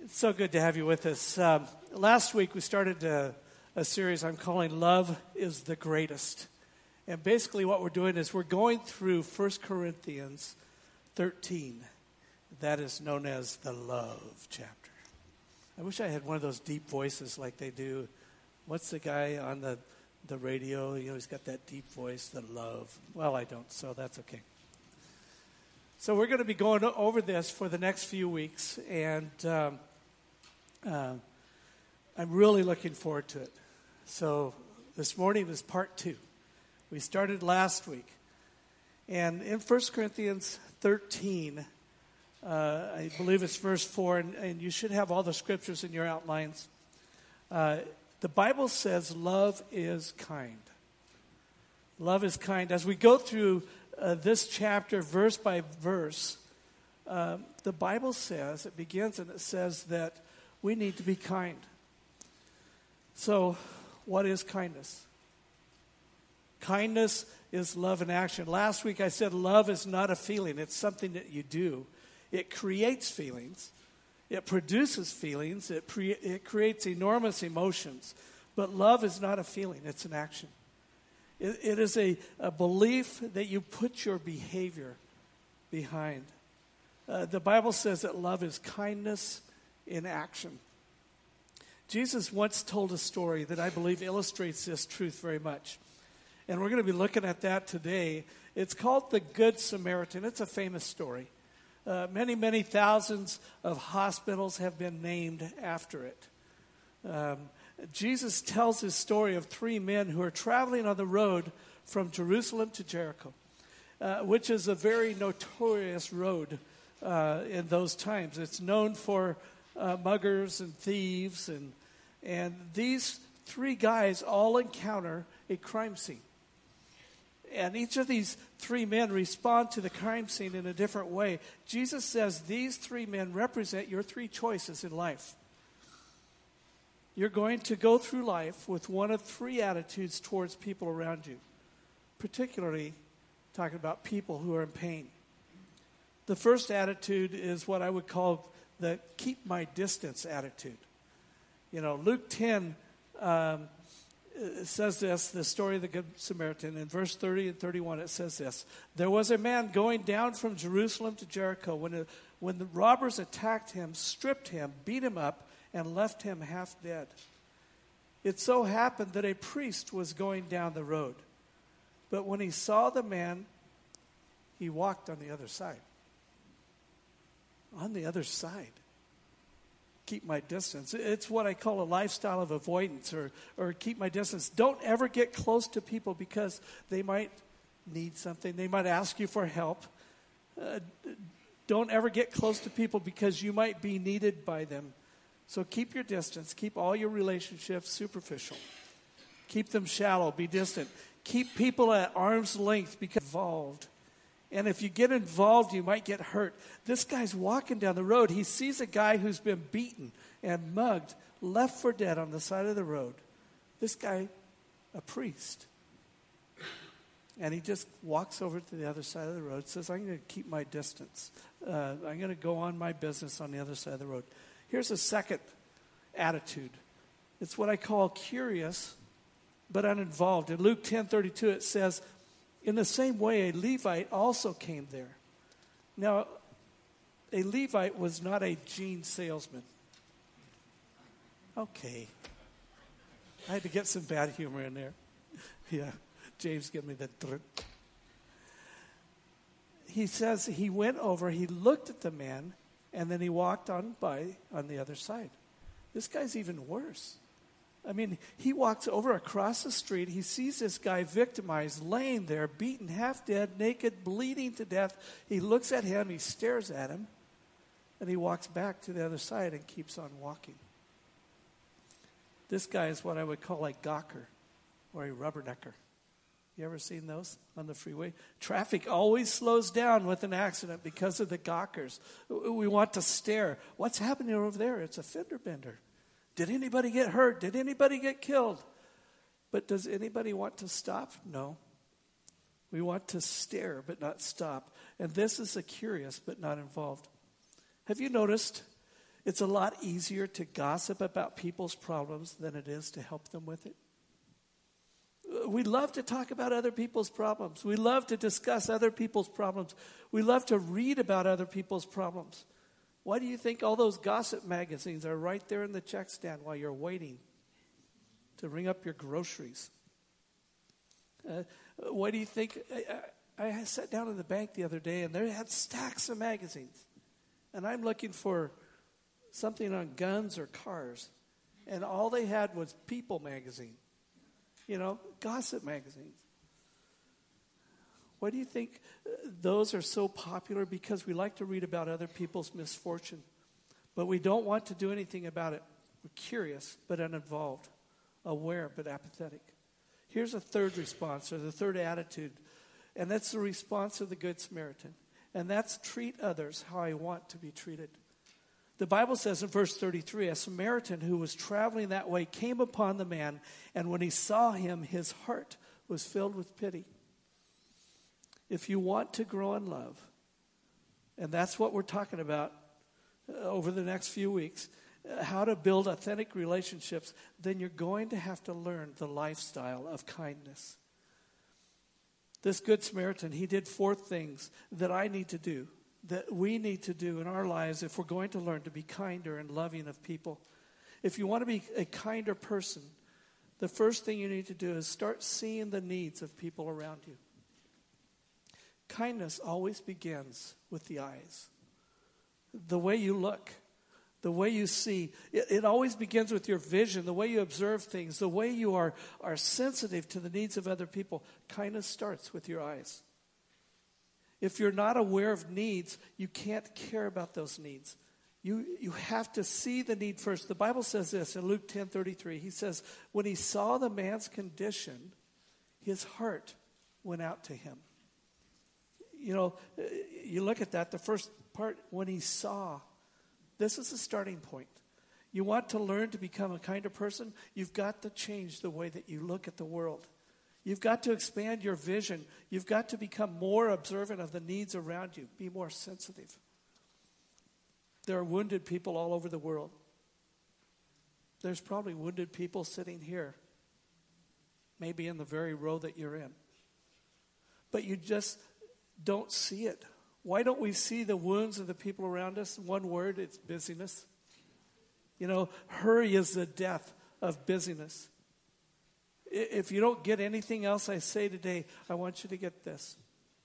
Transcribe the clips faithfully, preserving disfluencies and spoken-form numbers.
It's so good to have you with us. Um, last week we started a, a series I'm calling Love is the Greatest. And basically what we're doing is we're going through First Corinthians thirteen. That is known as the love chapter. I wish I had one of those deep voices like they do. What's the guy on the, the radio? You know, he's got that deep voice, the love. Well, I don't, so that's okay. So we're going to be going over this for the next few weeks, and um, uh, I'm really looking forward to it. So this morning is part two. We started last week. And in First Corinthians thirteen, uh, I believe it's verse four, and, and you should have all the scriptures in your outlines. Uh, the Bible says love is kind. Love is kind. As we go through uh, this chapter, verse by verse, uh, the Bible says, it begins and it says that we need to be kind. So, what is kindness? Kindness is love in action. Last week I said love is not a feeling. It's something that you do. It creates feelings. It produces feelings. It, pre- it creates enormous emotions. But love is not a feeling. It's an action. It, it is a, a belief that you put your behavior behind. Uh, the Bible says that love is kindness in action. Jesus once told a story that I believe illustrates this truth very much. And we're going to be looking at that today. It's called the Good Samaritan. It's a famous story. Uh, many, many thousands of hospitals have been named after it. Um, Jesus tells his story of three men who are traveling on the road from Jerusalem to Jericho, uh, which is a very notorious road uh, in those times. It's known for uh, muggers and thieves, and and these three guys all encounter a crime scene. And each of these three men respond to the crime scene in a different way. Jesus says these three men represent your three choices in life. You're going to go through life with one of three attitudes towards people around you, particularly talking about people who are in pain. The first attitude is what I would call the keep my distance attitude. You know, Luke ten um, it says this, the story of the Good Samaritan. In verse thirty and thirty-one, it says this. There was a man going down from Jerusalem to Jericho when, a, when the robbers attacked him, stripped him, beat him up, and left him half dead. It so happened that a priest was going down the road. But when he saw the man, he walked on the other side. On the other side. Keep my distance. It's what I call a lifestyle of avoidance, or, or keep my distance. Don't ever get close to people because they might need something. They might ask you for help. Uh, don't ever get close to people because you might be needed by them. So keep your distance. Keep all your relationships superficial. Keep them shallow. Be distant. Keep people at arm's length because involved. And if you get involved, you might get hurt. This guy's walking down the road. He sees a guy who's been beaten and mugged, left for dead on the side of the road. This guy, a priest. And he just walks over to the other side of the road, says, I'm going to keep my distance. Uh, I'm going to go on my business on the other side of the road. Here's a second attitude. It's what I call curious but uninvolved. In Luke ten thirty-two, it says, in the same way, a Levite also came there. Now, a Levite was not a jean salesman. Okay. I had to get some bad humor in there. Yeah, James gave me the drip. He says he went over, he looked at the man, and then he walked on by on the other side. This guy's even worse. I mean, he walks over across the street. He sees this guy victimized, laying there, beaten, half dead, naked, bleeding to death. He looks at him, he stares at him, and he walks back to the other side and keeps on walking. This guy is what I would call a gawker or a rubbernecker. You ever seen those on the freeway? Traffic always slows down with an accident because of the gawkers. We want to stare. What's happening over there? It's a fender bender. Did anybody get hurt? Did anybody get killed? But does anybody want to stop? No. We want to stare but not stop. And this is a curious but not involved. Have you noticed It's a lot easier to gossip about people's problems than it is to help them with it. We love to talk about other people's problems. We love to discuss other people's problems. We love to read about other people's problems. Why do you think all those gossip magazines are right there in the check stand while you're waiting to ring up your groceries? Uh, why do you think... I, I sat down in the bank the other day, and they had stacks of magazines. And I'm looking for something on guns or cars. And all they had was People magazine. You know, gossip magazines. Why do you think those are so popular? Because we like to read about other people's misfortune. But we don't want to do anything about it. We're curious, but uninvolved. Aware, but apathetic. Here's a third response, or the third attitude. And that's the response of the Good Samaritan. And that's treat others how I want to be treated. The Bible says in verse thirty-three, a Samaritan who was traveling that way came upon the man, and when he saw him, his heart was filled with pity. If you want to grow in love, and that's what we're talking about uh, over the next few weeks, uh, how to build authentic relationships, then you're going to have to learn the lifestyle of kindness. This Good Samaritan, he did four things that I need to do, that we need to do in our lives if we're going to learn to be kinder and loving of people. If you want to be a kinder person, the first thing you need to do is start seeing the needs of people around you. Kindness always begins with the eyes. The way you look, the way you see. It, it always begins with your vision, the way you observe things, the way you are, are sensitive to the needs of other people. Kindness starts with your eyes. If you're not aware of needs, you can't care about those needs. You, you have to see the need first. The Bible says this in Luke ten thirty-three. He says, when he saw the man's condition, his heart went out to him. You know, you look at that, the first part, when he saw, this is the starting point. You want to learn to become a kinder person, you've got to change the way that you look at the world. You've got to expand your vision. You've got to become more observant of the needs around you. Be more sensitive. There are wounded people all over the world. There's probably wounded people sitting here, maybe in the very row that you're in. But you just don't see it. Why don't we see the wounds of the people around us? One word, it's busyness. You know, hurry is the death of busyness. If you don't get anything else I say today, I want you to get this.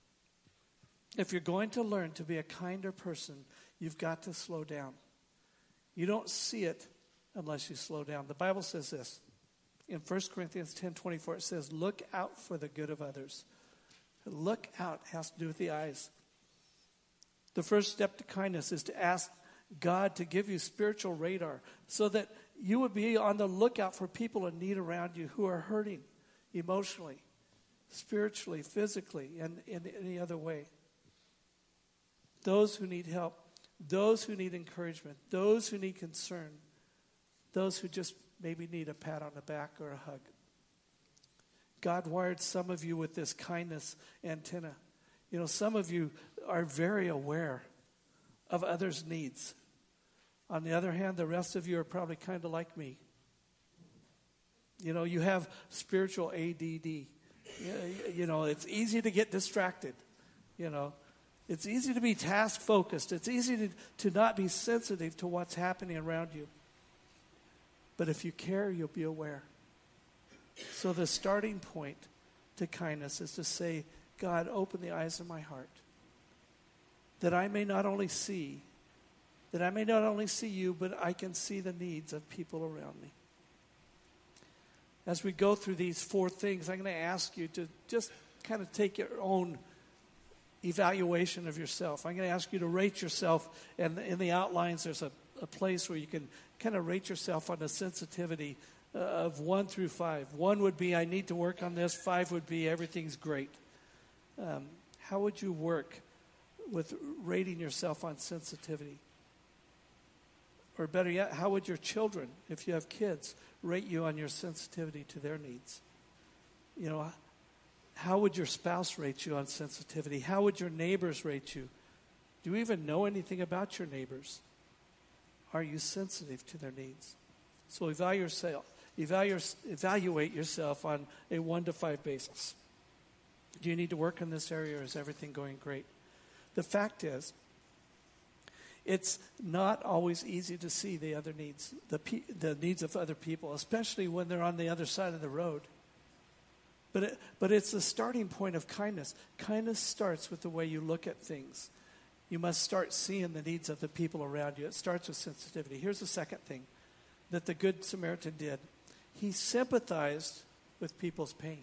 If you're going to learn to be a kinder person, you've got to slow down. You don't see it unless you slow down. The Bible says this. In First Corinthians ten twenty-four, it says, look out for the good of others. Look out has to do with the eyes. The first step to kindness is to ask God to give you spiritual radar so that you would be on the lookout for people in need around you who are hurting emotionally, spiritually, physically, and in any other way. Those who need help, those who need encouragement, those who need concern, those who just maybe need a pat on the back or a hug. God wired some of you with this kindness antenna. You know, some of you are very aware of others' needs. On the other hand, the rest of you are probably kind of like me. You know, you have spiritual A D D. You know, it's easy to get distracted. You know, it's easy to be task-focused. It's easy to, to not be sensitive to what's happening around you. But if you care, you'll be aware. So the starting point to kindness is to say, God, open the eyes of my heart, that I may not only see, that I may not only see you, but I can see the needs of people around me. As we go through these four things, I'm going to ask you to just kind of take your own evaluation of yourself. I'm going to ask you to rate yourself, and in the outlines there's a, a place where you can kind of rate yourself on the sensitivity uh, of one through five. One would be, I need to work on this. Five would be, everything's great. Um, how would you work with rating yourself on sensitivity? Or better yet, how would your children, if you have kids, rate you on your sensitivity to their needs? You know, how would your spouse rate you on sensitivity? How would your neighbors rate you? Do you even know anything about your neighbors? Are you sensitive to their needs? So evaluate yourself. Evaluate, evaluate yourself on a one to five basis. Do you need to work in this area, or is everything going great? The fact is, it's not always easy to see the other needs, the pe- the needs of other people, especially when they're on the other side of the road. But it, but it's the starting point of kindness. Kindness starts with the way you look at things. You must start seeing the needs of the people around you. It starts with sensitivity. Here's the second thing that the Good Samaritan did. He sympathized with people's pain.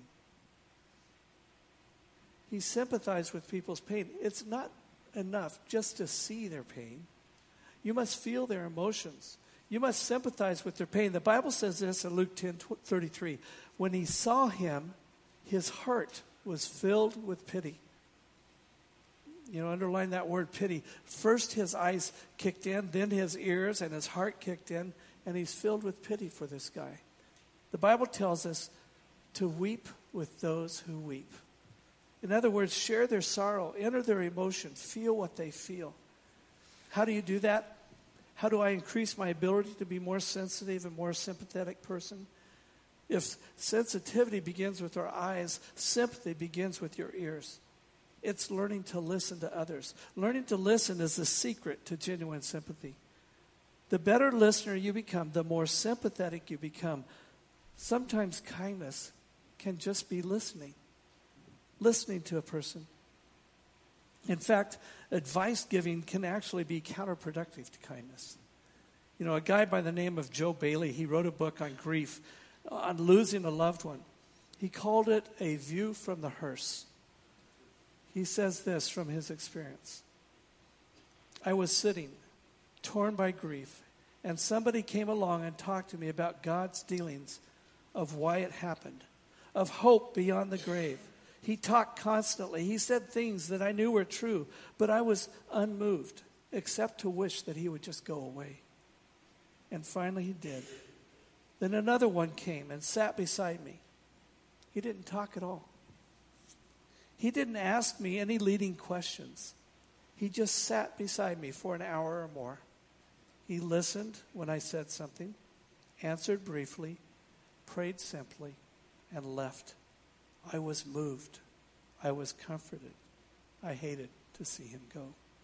He sympathized with people's pain. It's not enough just to see their pain. You must feel their emotions. You must sympathize with their pain. The Bible says this in Luke ten thirty-three. When he saw him, his heart was filled with pity. You know, underline that word pity. First his eyes kicked in, then his ears, and his heart kicked in, and he's filled with pity for this guy. The Bible tells us to weep with those who weep. In other words, share their sorrow, enter their emotion, feel what they feel. How do you do that? How do I increase my ability to be more sensitive and more sympathetic person? If sensitivity begins with our eyes, sympathy begins with your ears. It's learning to listen to others. Learning to listen is the secret to genuine sympathy. The better listener you become, the more sympathetic you become. Sometimes kindness can just be listening. Listening to a person. In fact, advice giving can actually be counterproductive to kindness. You know, a guy by the name of Joe Bailey, he wrote a book on grief, on losing a loved one. He called it A View from the Hearse. He says this from his experience. I was sitting, torn by grief, and somebody came along and talked to me about God's dealings, of why it happened, of hope beyond the grave. He talked constantly. He said things that I knew were true, but I was unmoved, except to wish that he would just go away. And finally he did. Then another one came and sat beside me. He didn't talk at all. He didn't ask me any leading questions. He just sat beside me for an hour or more. He listened when I said something, answered briefly, prayed simply, and left. I was moved. I was comforted. I hated to see him go.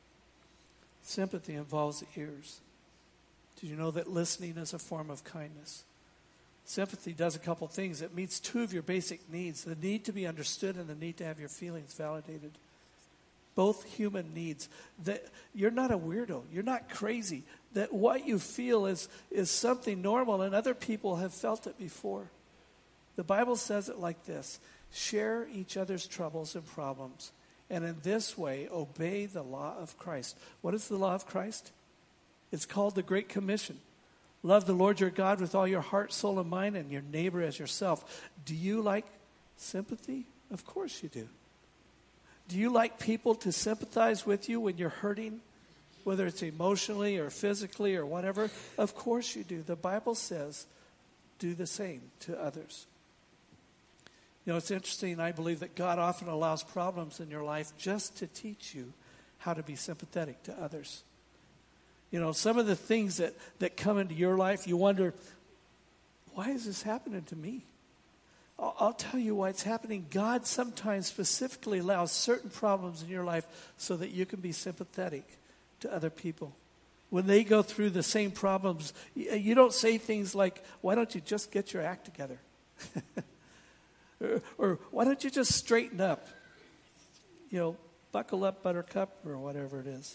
Sympathy involves the ears. Did you know that listening is a form of kindness? Sympathy does a couple things. It meets two of your basic needs, the need to be understood and the need to have your feelings validated. Both human needs. That you're not a weirdo. You're not crazy. That what you feel is, is something normal, and other people have felt it before. The Bible says it like this. Share each other's troubles and problems, and in this way, obey the law of Christ. What is the law of Christ? It's called the Great Commission. Love the Lord your God with all your heart, soul, and mind, and your neighbor as yourself. Do you like sympathy? Of course you do. Do you like people to sympathize with you when you're hurting, whether it's emotionally or physically or whatever? Of course you do. The Bible says, do the same to others. You know, it's interesting. I believe that God often allows problems in your life just to teach you how to be sympathetic to others. You know, some of the things that, that come into your life, you wonder, why is this happening to me? I'll, I'll tell you why it's happening. God sometimes specifically allows certain problems in your life so that you can be sympathetic to other people. When they go through the same problems, you, you don't say things like, why don't you just get your act together? Or, or why don't you just straighten up? You know, buckle up, buttercup, or whatever it is.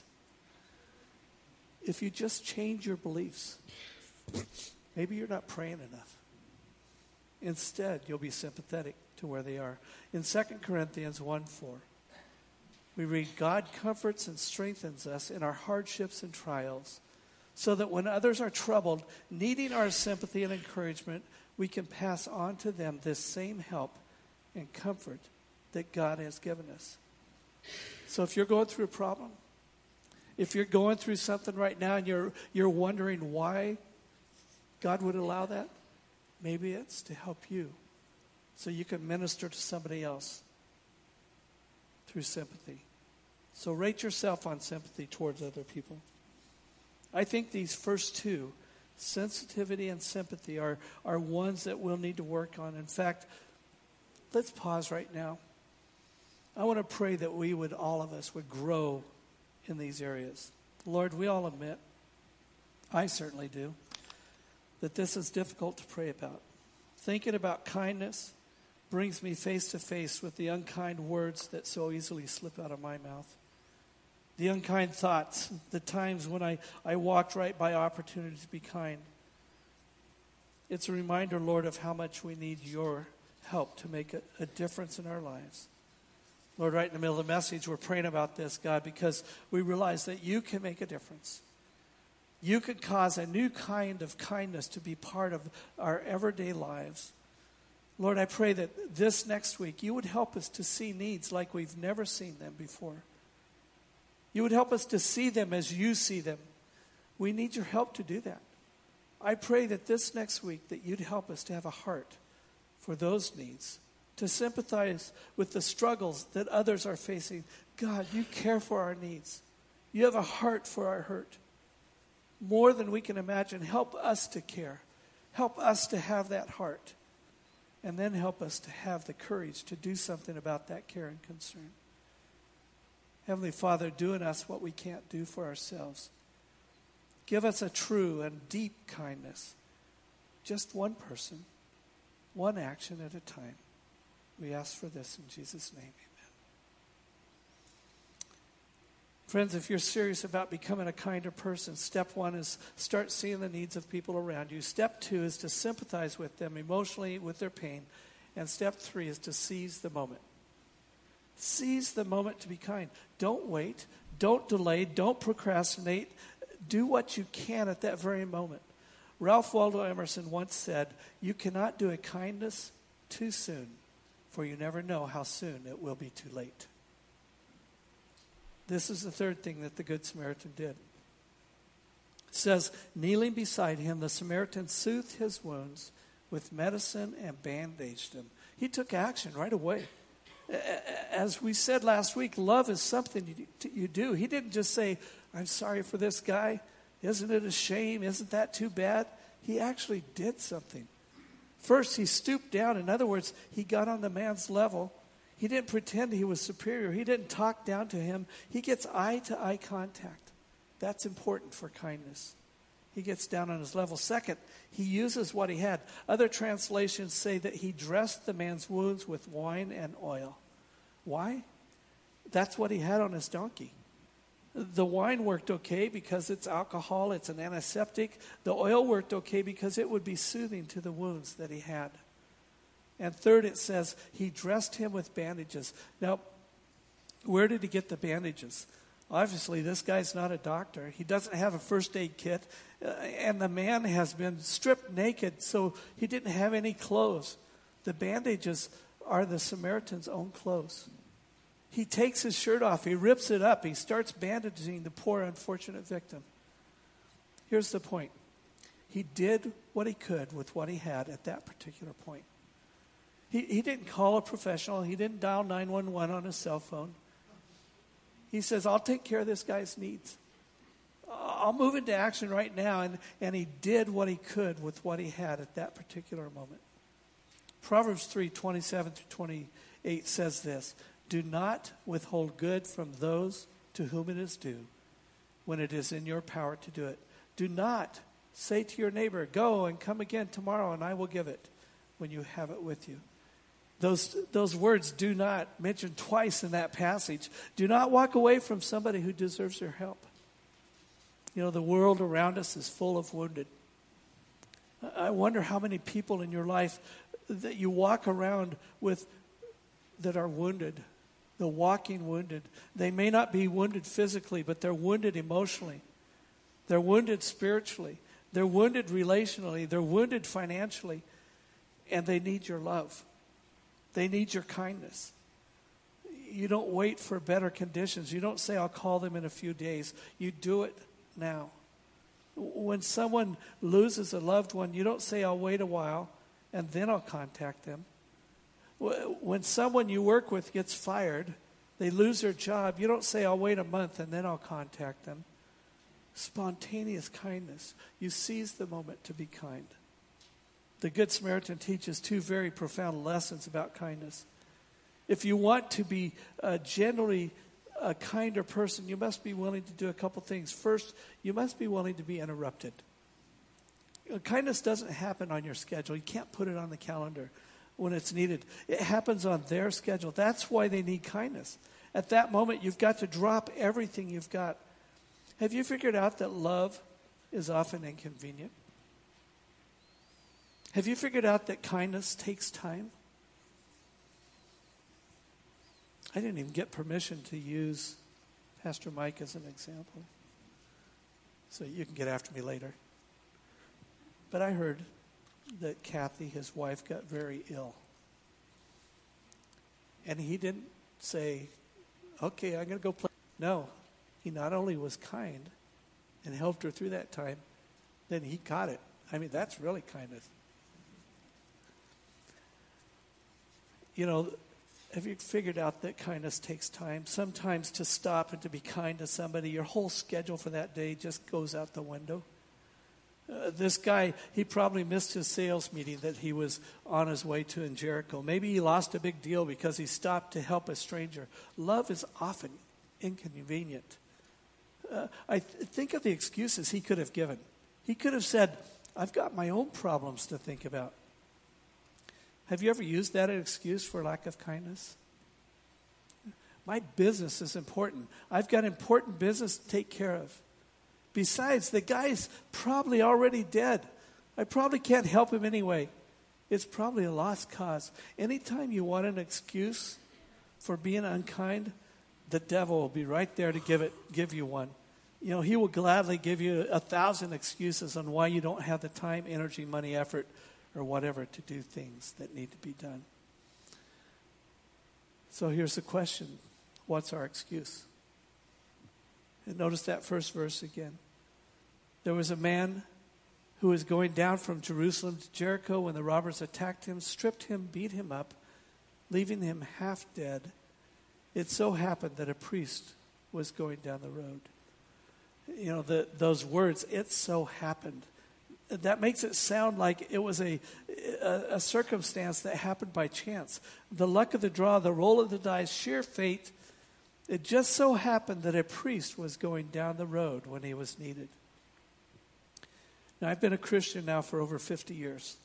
If you just change your beliefs, maybe you're not praying enough. Instead, you'll be sympathetic to where they are. In Second Corinthians one four, we read, God comforts and strengthens us in our hardships and trials, so that when others are troubled, needing our sympathy and encouragement, we can pass on to them this same help and comfort that God has given us. So if you're going through a problem, if you're going through something right now and you're you're wondering why God would allow that, maybe it's to help you so you can minister to somebody else through sympathy. So rate yourself on sympathy towards other people. I think these first two, sensitivity and sympathy, are, are ones that we'll need to work on. In fact, let's pause right now. I want to pray that we would, all of us, would grow in these areas. Lord, we all admit, I certainly do, that this is difficult to pray about. Thinking about kindness brings me face to face with the unkind words that so easily slip out of my mouth. The unkind thoughts, the times when I, I walked right by opportunity to be kind. It's a reminder, Lord, of how much we need your help to make a, a difference in our lives. Lord, right in the middle of the message, we're praying about this, God, because we realize that you can make a difference. You could cause a new kind of kindness to be part of our everyday lives. Lord, I pray that this next week you would help us to see needs like we've never seen them before. You would help us to see them as you see them. We need your help to do that. I pray that this next week that you'd help us to have a heart for those needs, to sympathize with the struggles that others are facing. God, you care for our needs. You have a heart for our hurt. More than we can imagine. Help us to care. Help us to have that heart. And then help us to have the courage to do something about that care and concern. Heavenly Father, do in us what we can't do for ourselves. Give us a true and deep kindness. Just one person, one action at a time. We ask for this in Jesus' name. Amen. Friends, if you're serious about becoming a kinder person, step one is start seeing the needs of people around you. Step two is to sympathize with them emotionally with their pain. And step three is to seize the moment. Seize the moment to be kind. Don't wait. Don't delay. Don't procrastinate. Do what you can at that very moment. Ralph Waldo Emerson once said, "You cannot do a kindness too soon, for you never know how soon it will be too late." This is the third thing that the Good Samaritan did. It says, kneeling beside him, the Samaritan soothed his wounds with medicine and bandaged him. He took action right away. As we said last week, love is something you, you do. He didn't just say, "I'm sorry for this guy. Isn't it a shame? Isn't that too bad?" He actually did something. First, he stooped down. In other words, he got on the man's level. He didn't pretend he was superior. He didn't talk down to him. He gets eye-to-eye contact. That's important for kindness. He gets down on his level. Second, he uses what he had. Other translations say that he dressed the man's wounds with wine and oil. Why? That's what he had on his donkey. The wine worked okay because it's alcohol, it's an antiseptic. The oil worked okay because it would be soothing to the wounds that he had. And third, it says he dressed him with bandages. Now, where did he get the bandages? Obviously, this guy's not a doctor. He doesn't have a first aid kit. Uh, and the man has been stripped naked, so he didn't have any clothes. The bandages are the Samaritan's own clothes. He takes his shirt off. He rips it up. He starts bandaging the poor, unfortunate victim. Here's the point. He did what he could with what he had at that particular point. He, he didn't call a professional. He didn't dial nine one one on his cell phone. He says, "I'll take care of this guy's needs. I'll move into action right now." And, and he did what he could with what he had at that particular moment. Proverbs three, twenty-seven through twenty-eight says this, "Do not withhold good from those to whom it is due when it is in your power to do it. Do not say to your neighbor, 'Go and come again tomorrow and I will give it,' when you have it with you." Those, those words, "do not," mentioned twice in that passage. Do not walk away from somebody who deserves your help. You know, the world around us is full of wounded. I wonder how many people in your life that you walk around with that are wounded, the walking wounded. They may not be wounded physically, but they're wounded emotionally. They're wounded spiritually. They're wounded relationally. They're wounded financially. And they need your love. They need your kindness. You don't wait for better conditions. You don't say, "I'll call them in a few days." You do it now. When someone loses a loved one, you don't say, "I'll wait a while and then I'll contact them." When someone you work with gets fired, they lose their job, you don't say, "I'll wait a month and then I'll contact them." Spontaneous kindness. You seize the moment to be kind. The Good Samaritan teaches two very profound lessons about kindness. If you want to be uh, generally a kinder person, you must be willing to do a couple things. First, you must be willing to be interrupted. You know, kindness doesn't happen on your schedule. You can't put it on the calendar when it's needed. It happens on their schedule. That's why they need kindness. At that moment, you've got to drop everything you've got. Have you figured out that love is often inconvenient? Have you figured out that kindness takes time? I didn't even get permission to use Pastor Mike as an example. So you can get after me later. But I heard that Kathy, his wife, got very ill. And he didn't say, okay, I'm going to go play. No, he not only was kind and helped her through that time, then he caught it. I mean, that's really kindness. You know, have you figured out that kindness takes time? Sometimes to stop and to be kind to somebody, your whole schedule for that day just goes out the window. Uh, this guy, he probably missed his sales meeting that he was on his way to in Jericho. Maybe he lost a big deal because he stopped to help a stranger. Love is often inconvenient. Uh, I th- think of the excuses he could have given. He could have said, I've got my own problems to think about. Have you ever used that as an excuse for lack of kindness? My business is important. I've got important business to take care of. Besides, the guy's probably already dead. I probably can't help him anyway. It's probably a lost cause. Anytime you want an excuse for being unkind, the devil will be right there to give it, give you one. You know, he will gladly give you a thousand excuses on why you don't have the time, energy, money, effort, or whatever to do things that need to be done. So here's the question. What's our excuse? And notice that first verse again. There was a man who was going down from Jerusalem to Jericho when the robbers attacked him, stripped him, beat him up, leaving him half dead. It so happened that a priest was going down the road. You know, the, those words, it so happened. That makes it sound like it was a, a, a circumstance that happened by chance. The luck of the draw, the roll of the dice, sheer fate. It just so happened that a priest was going down the road when he was needed. Now, I've been a Christian now for over fifty years.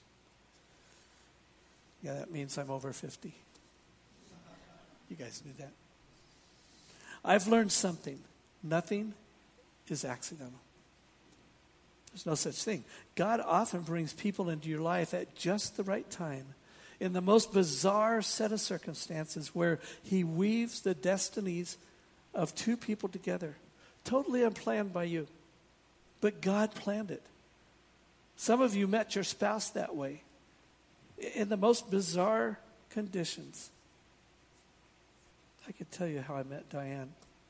Yeah, that means I'm over fifty. You guys knew that. I've learned something. Nothing is accidental. There's no such thing. God often brings people into your life at just the right time, in the most bizarre set of circumstances where he weaves the destinies of two people together, totally unplanned by you. But God planned it. Some of you met your spouse that way, in the most bizarre conditions. I could tell you how I met Diane.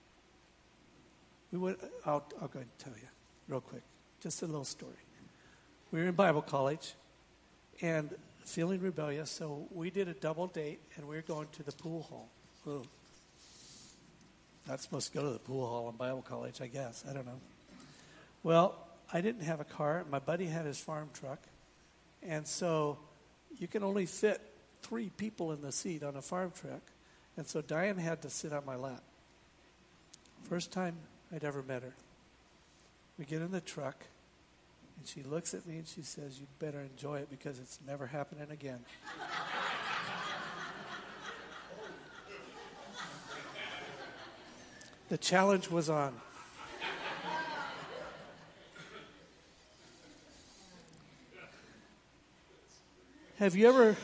We went, I'll, I'll go ahead and tell you real quick. Just a little story. We were in Bible college and feeling rebellious, so we did a double date, and we were going to the pool hall. Ooh. Not supposed to go to the pool hall in Bible college, I guess. I don't know. Well, I didn't have a car. My buddy had his farm truck, and so you can only fit three people in the seat on a farm truck, and so Diane had to sit on my lap. First time I'd ever met her. We get in the truck, and she looks at me and she says, "You'd better enjoy it because it's never happening again." The challenge was on. Have you ever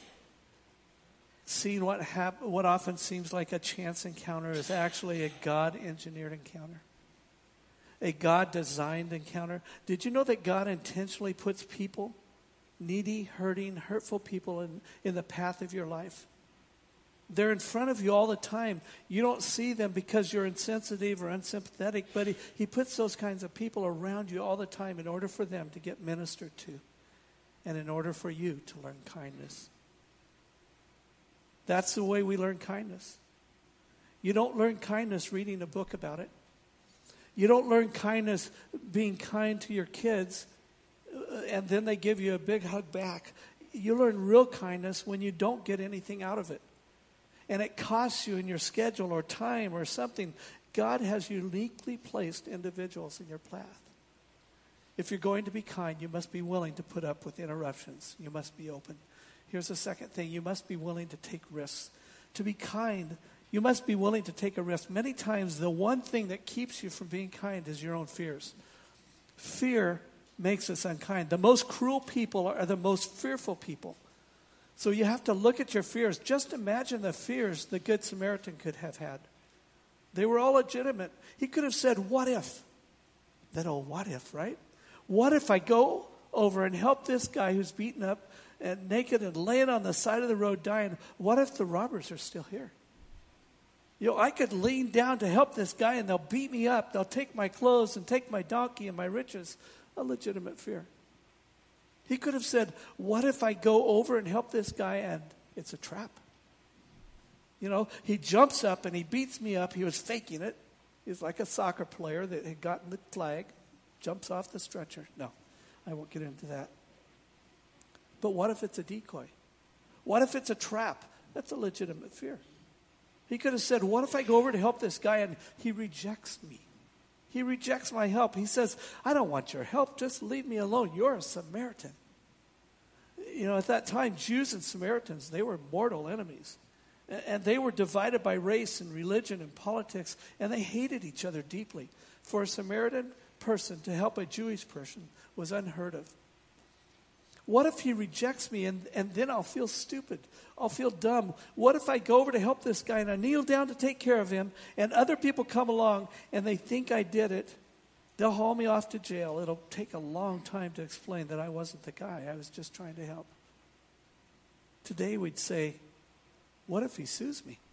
seen what hap- what often seems like a chance encounter is actually a God-engineered encounter? A God-designed encounter? Did you know that God intentionally puts people, needy, hurting, hurtful people in, in the path of your life? They're in front of you all the time. You don't see them because you're insensitive or unsympathetic, but he, he puts those kinds of people around you all the time in order for them to get ministered to and in order for you to learn kindness. That's the way we learn kindness. You don't learn kindness reading a book about it. You don't learn kindness being kind to your kids uh, and then they give you a big hug back. You learn real kindness when you don't get anything out of it. And it costs you in your schedule or time or something. God has uniquely placed individuals in your path. If you're going to be kind, you must be willing to put up with interruptions. You must be open. Here's the second thing. You must be willing to take risks. To be kind, you must be willing to take a risk. Many times, the one thing that keeps you from being kind is your own fears. Fear makes us unkind. The most cruel people are the most fearful people. So you have to look at your fears. Just imagine the fears the Good Samaritan could have had. They were all legitimate. He could have said, what if? That old what if, right? What if I go over and help this guy who's beaten up and naked and laying on the side of the road dying? What if the robbers are still here? You know, I could lean down to help this guy and they'll beat me up. They'll take my clothes and take my donkey and my riches. A legitimate fear. He could have said, what if I go over and help this guy and it's a trap? You know, he jumps up and he beats me up. He was faking it. He's like a soccer player that had gotten the flag, jumps off the stretcher. No, I won't get into that. But what if it's a decoy? What if it's a trap? That's a legitimate fear. He could have said, what if I go over to help this guy and he rejects me? He rejects my help. He says, I don't want your help. Just leave me alone. You're a Samaritan. You know, at that time, Jews and Samaritans, they were mortal enemies. And they were divided by race and religion and politics, and they hated each other deeply. For a Samaritan person to help a Jewish person was unheard of. What if he rejects me and, and then I'll feel stupid? I'll feel dumb. What if I go over to help this guy and I kneel down to take care of him and other people come along and they think I did it? They'll haul me off to jail. It'll take a long time to explain that I wasn't the guy. I was just trying to help. Today we'd say, what if he sues me?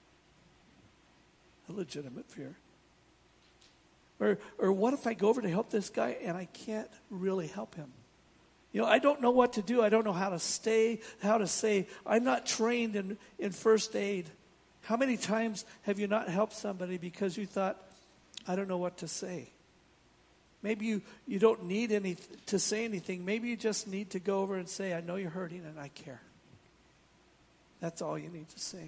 A legitimate fear. Or, or what if I go over to help this guy and I can't really help him? You know, I don't know what to do. I don't know how to stay, how to say. I'm not trained in, in first aid. How many times have you not helped somebody because you thought, I don't know what to say? Maybe you, you don't need any to say anything. Maybe you just need to go over and say, I know you're hurting and I care. That's all you need to say.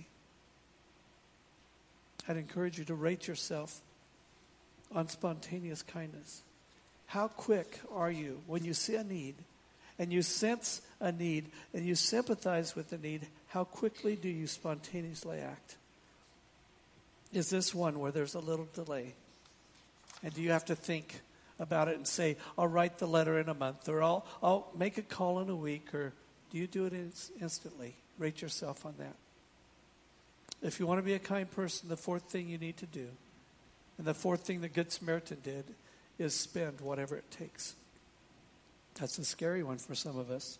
I'd encourage you to rate yourself on spontaneous kindness. How quick are you when you see a need and you sense a need and you sympathize with the need? How quickly do you spontaneously act? Is this one where there's a little delay? And do you have to think about it and say, I'll write the letter in a month, or I'll, I'll make a call in a week, or do you do it ins- instantly? Rate yourself on that. If you want to be a kind person, the fourth thing you need to do, and the fourth thing the Good Samaritan did, is spend whatever it takes. That's a scary one for some of us.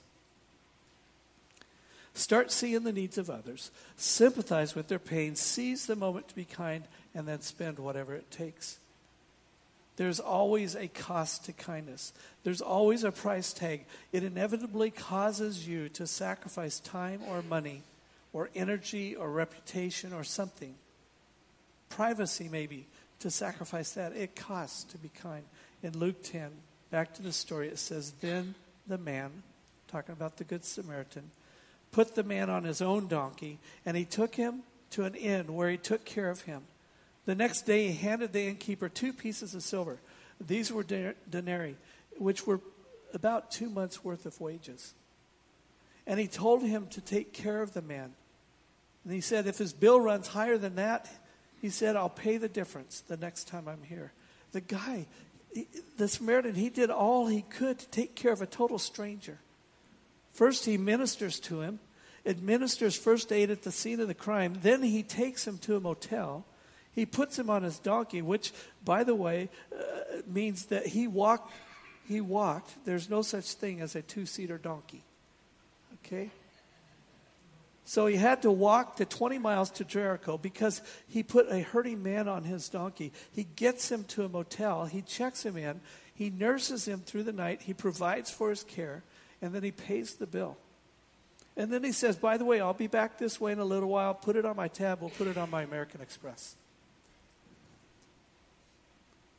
Start seeing the needs of others. Sympathize with their pain. Seize the moment to be kind, and then spend whatever it takes. There's always a cost to kindness. There's always a price tag. It inevitably causes you to sacrifice time or money or energy or reputation or something. Privacy, maybe, to sacrifice that. It costs to be kind. In Luke ten, back to the story, it says, Then the man, talking about the Good Samaritan, put the man on his own donkey, and he took him to an inn where he took care of him. The next day he handed the innkeeper two pieces of silver. These were denarii, which were about two months' worth of wages. And he told him to take care of the man. And he said, if his bill runs higher than that, he said, I'll pay the difference the next time I'm here. The guy, he, the Samaritan, he did all he could to take care of a total stranger. First, he ministers to him, administers first aid at the scene of the crime. Then he takes him to a motel. He puts him on his donkey, which, by the way, uh, means that he walked. He walked. There's no such thing as a two-seater donkey. Okay? So he had to walk the twenty miles to Jericho because he put a hurting man on his donkey. He gets him to a motel. He checks him in. He nurses him through the night. He provides for his care. And then he pays the bill. And then he says, by the way, I'll be back this way in a little while. Put it on my tab. We'll put it on my American Express.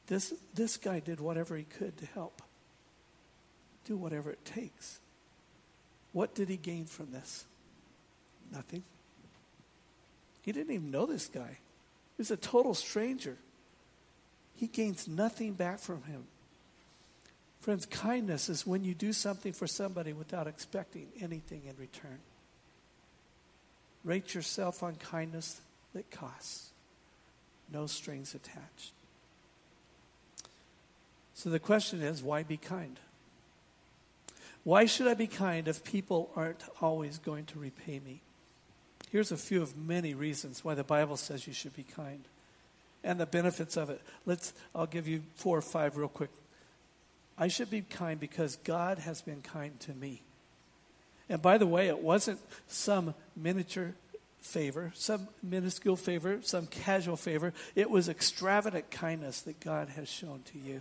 This, this guy did whatever he could to help. Do whatever it takes. What did he gain from this? Nothing. He didn't even know this guy. He was a total stranger. He gains nothing back from him. Friends, kindness is when you do something for somebody without expecting anything in return. Rate yourself on kindness that costs. No strings attached. So the question is, why be kind? Why should I be kind if people aren't always going to repay me? Here's a few of many reasons why the Bible says you should be kind and the benefits of it. Let's, I'll give you four or five real quick. I should be kind because God has been kind to me. And by the way, it wasn't some miniature favor, some minuscule favor, some casual favor. It was extravagant kindness that God has shown to you.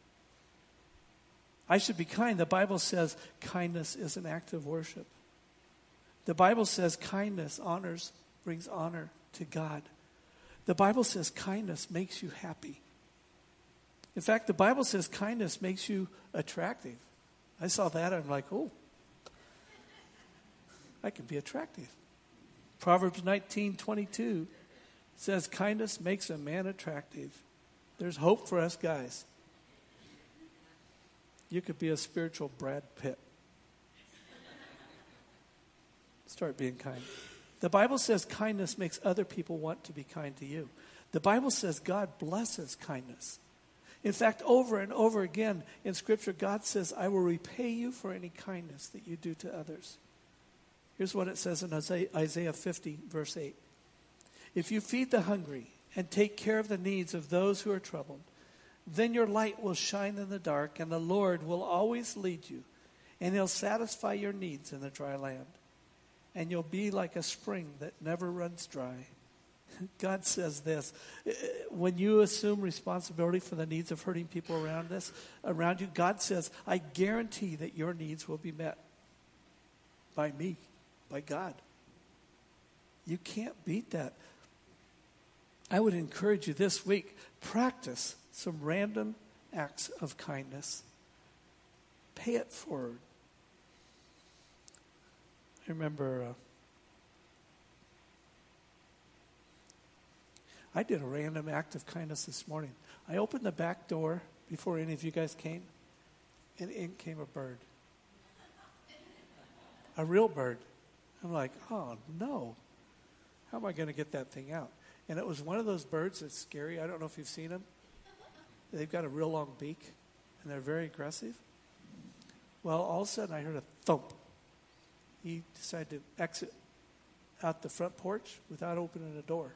I should be kind. The Bible says kindness is an act of worship. The Bible says kindness honors, brings honor to God. The Bible says kindness makes you happy. In fact, the Bible says kindness makes you attractive. I saw that and I'm like, oh, I can be attractive. Proverbs nineteen twenty-two says kindness makes a man attractive. There's hope for us guys. You could be a spiritual Brad Pitt. Start being kind. The Bible says kindness makes other people want to be kind to you. The Bible says God blesses kindness. In fact, over and over again in Scripture, God says, I will repay you for any kindness that you do to others. Here's what it says in Isaiah fifty, verse eight. If you feed the hungry and take care of the needs of those who are troubled, then your light will shine in the dark, and the Lord will always lead you, and He'll satisfy your needs in the dry land. And you'll be like a spring that never runs dry. God says this, when you assume responsibility for the needs of hurting people around us, around you, God says, I guarantee that your needs will be met by me, by God. You can't beat that. I would encourage you this week, practice some random acts of kindness. Pay it forward. I remember uh, I did a random act of kindness this morning. I opened the back door before any of you guys came, and in came a bird. A real bird. I'm like, oh, no. How am I going to get that thing out? And it was one of those birds that's scary. I don't know if you've seen them. They've got a real long beak, and they're very aggressive. Well, all of a sudden, I heard a thump. He decided to exit out the front porch without opening the door.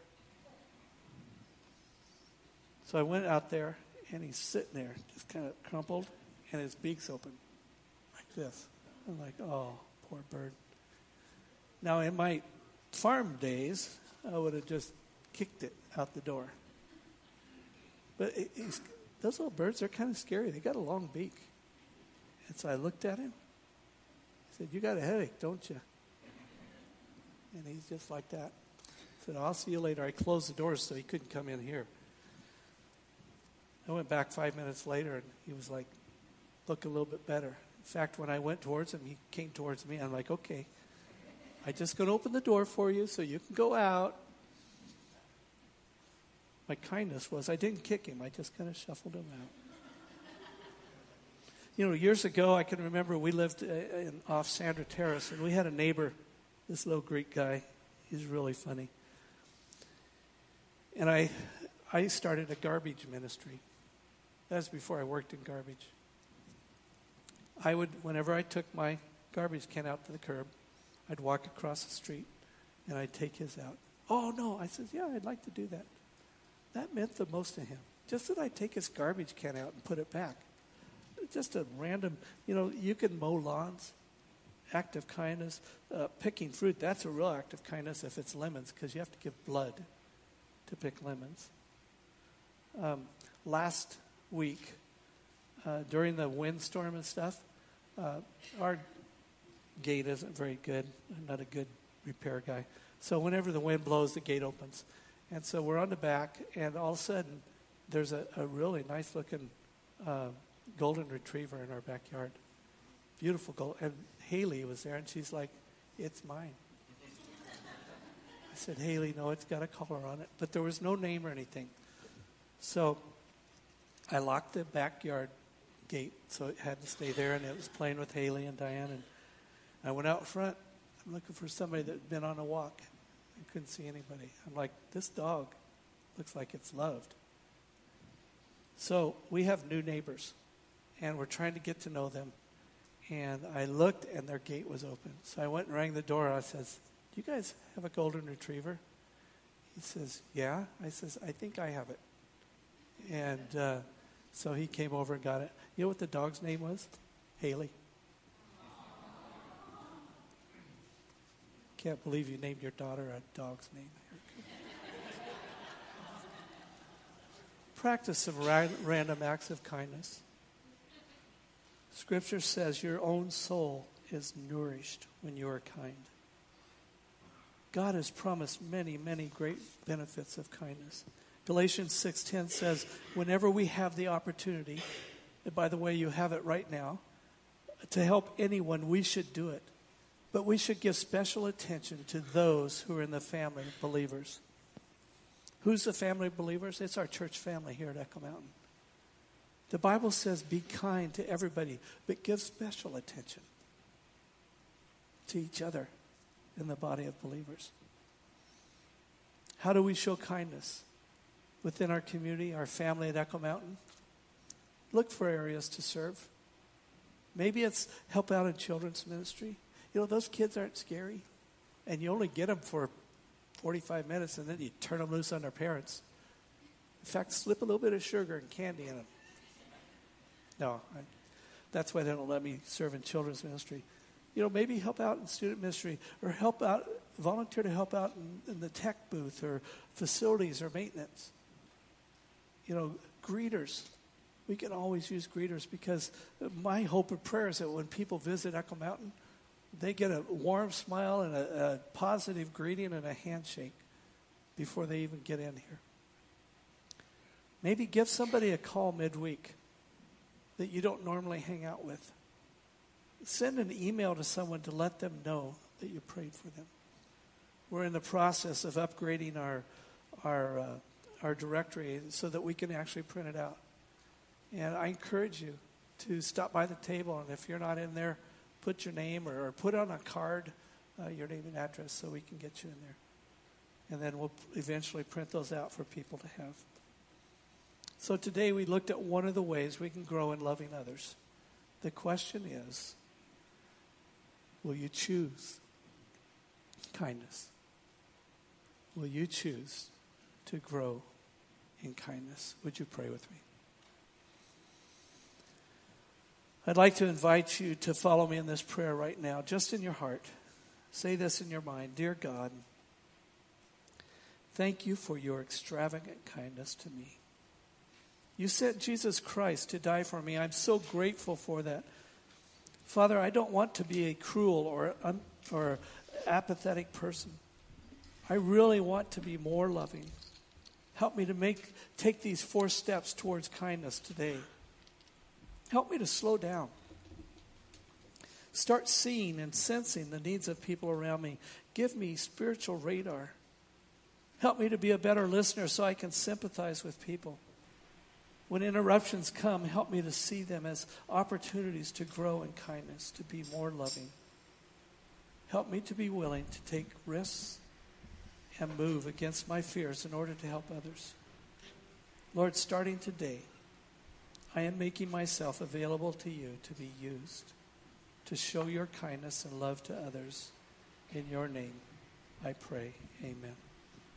So I went out there, and he's sitting there, just kind of crumpled, and his beak's open, like this. I'm like, oh, poor bird. Now, in my farm days, I would have just kicked it out the door. But it, it's, those little birds are kind of scary. They got a long beak. And so I looked at him. I said, you got a headache, don't you? And he's just like that. I said, I'll see you later. I closed the doors so he couldn't come in here. I went back five minutes later, and he was like, look a little bit better. In fact, when I went towards him, he came towards me. I'm like, okay, I'm just going to open the door for you so you can go out. My kindness was I didn't kick him. I just kind of shuffled him out. You know, years ago, I can remember we lived in, off Sandra Terrace, and we had a neighbor, this little Greek guy. He's really funny. And I, I started a garbage ministry. That was before I worked in garbage. I would, whenever I took my garbage can out to the curb, I'd walk across the street, and I'd take his out. Oh, no. I said, yeah, I'd like to do that. That meant the most to him. Just that I'd take his garbage can out and put it back. Just a random, you know, you can mow lawns, act of kindness. Uh, picking fruit, that's a real act of kindness if it's lemons, because you have to give blood to pick lemons. Um, last week, uh, during the windstorm and stuff, uh, our gate isn't very good. I'm not a good repair guy. So whenever the wind blows, the gate opens. And so we're on the back, and all of a sudden, there's a, a really nice-looking uh, golden retriever in our backyard. Beautiful gold. And Haley was there, and she's like, it's mine. I said, Haley, no, it's got a collar on it. But there was no name or anything. So I locked the backyard gate, so it had to stay there, and it was playing with Haley and Diane. And I went out front. I'm looking for somebody that had been on a walk. I couldn't see anybody. I'm like, this dog looks like it's loved. So we have new neighbors, and we're trying to get to know them. And I looked, and their gate was open. So I went and rang the door. I says, do you guys have a golden retriever? He says, yeah. I says, I think I have it. And uh, so he came over and got it. You know what the dog's name was? Haley. Can't believe you named your daughter a dog's name. Practice some ra- random acts of kindness. Scripture says your own soul is nourished when you are kind. God has promised many, many great benefits of kindness. Galatians six ten says, whenever we have the opportunity, and by the way, you have it right now, to help anyone, we should do it. But we should give special attention to those who are in the family of believers. Who's the family of believers? It's our church family here at Echo Mountain. The Bible says be kind to everybody, but give special attention to each other in the body of believers. How do we show kindness within our community, our family at Echo Mountain? Look for areas to serve. Maybe it's help out in children's ministry. You know, those kids aren't scary, and you only get them for forty-five minutes, and then you turn them loose on their parents. In fact, slip a little bit of sugar and candy in them. No, I, that's why they don't let me serve in children's ministry. You know, maybe help out in student ministry, or help out, volunteer to help out in, in the tech booth, or facilities, or maintenance. You know, greeters. We can always use greeters, because my hope and prayer is that when people visit Echo Mountain, they get a warm smile and a, a positive greeting and a handshake before they even get in here. Maybe give somebody a call midweek that you don't normally hang out with. Send an email to someone to let them know that you prayed for them. We're in the process of upgrading our our uh, our directory so that we can actually print it out. And I encourage you to stop by the table, and if you're not in there, put your name or, or put on a card uh, your name and address so we can get you in there. And then we'll eventually print those out for people to have. So today we looked at one of the ways we can grow in loving others. The question is, will you choose kindness? Will you choose to grow in kindness? Would you pray with me? I'd like to invite you to follow me in this prayer right now, just in your heart. Say this in your mind. Dear God, thank you for your extravagant kindness to me. You sent Jesus Christ to die for me. I'm so grateful for that. Father, I don't want to be a cruel or, un- or apathetic person. I really want to be more loving. Help me to make take these four steps towards kindness today. Help me to slow down. Start seeing and sensing the needs of people around me. Give me spiritual radar. Help me to be a better listener so I can sympathize with people. When interruptions come, help me to see them as opportunities to grow in kindness, to be more loving. Help me to be willing to take risks and move against my fears in order to help others. Lord, starting today, I am making myself available to you to be used, to show your kindness and love to others. In your name, I pray. Amen.